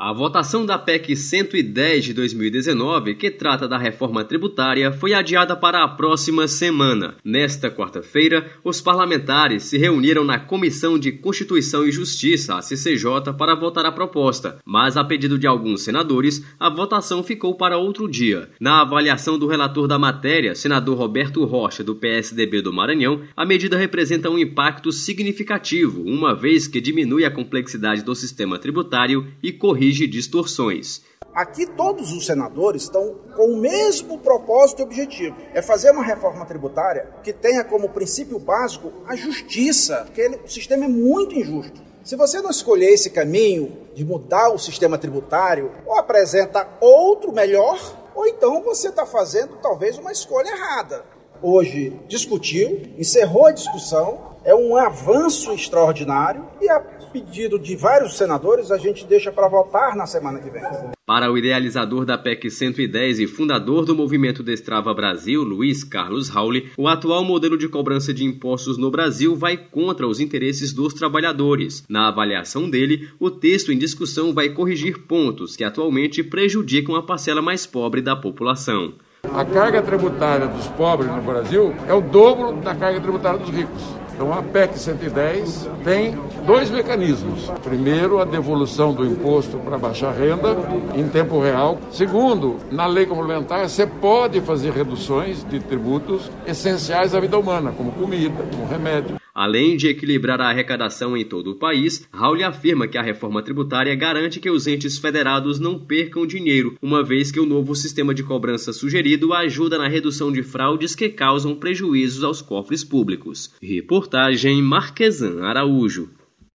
A votação da PEC 110 de 2019, que trata da reforma tributária, foi adiada para a próxima semana. Nesta quarta-feira, os parlamentares se reuniram na Comissão de Constituição e Justiça, a CCJ, para votar a proposta, mas a pedido de alguns senadores, a votação ficou para outro dia. Na avaliação do relator da matéria, senador Roberto Rocha, do PSDB do Maranhão, a medida representa um impacto significativo, uma vez que diminui a complexidade do sistema tributário e corrige distorções. Aqui todos os senadores estão com o mesmo propósito e objetivo. É fazer uma reforma tributária que tenha como princípio básico a justiça, porque o sistema é muito injusto. Se você não escolher esse caminho de mudar o sistema tributário, ou apresenta outro melhor, ou então você está fazendo talvez uma escolha errada. Hoje discutiu, encerrou a discussão, é um avanço extraordinário e a pedido de vários senadores a gente deixa para votar na semana que vem. Para o idealizador da PEC 110 e fundador do movimento Destrava Brasil, Luiz Carlos Rauli, o atual modelo de cobrança de impostos no Brasil vai contra os interesses dos trabalhadores. Na avaliação dele, o texto em discussão vai corrigir pontos que atualmente prejudicam a parcela mais pobre da população. A carga tributária dos pobres no Brasil é o dobro da carga tributária dos ricos. Então a PEC 110 tem dois mecanismos. Primeiro, a devolução do imposto para baixa renda em tempo real. Segundo, na lei complementar você pode fazer reduções de tributos essenciais à vida humana, como comida, como remédio. Além de equilibrar a arrecadação em todo o país, Raul afirma que a reforma tributária garante que os entes federados não percam dinheiro, uma vez que o novo sistema de cobrança sugerido ajuda na redução de fraudes que causam prejuízos aos cofres públicos. Reportagem Marquesan Araújo.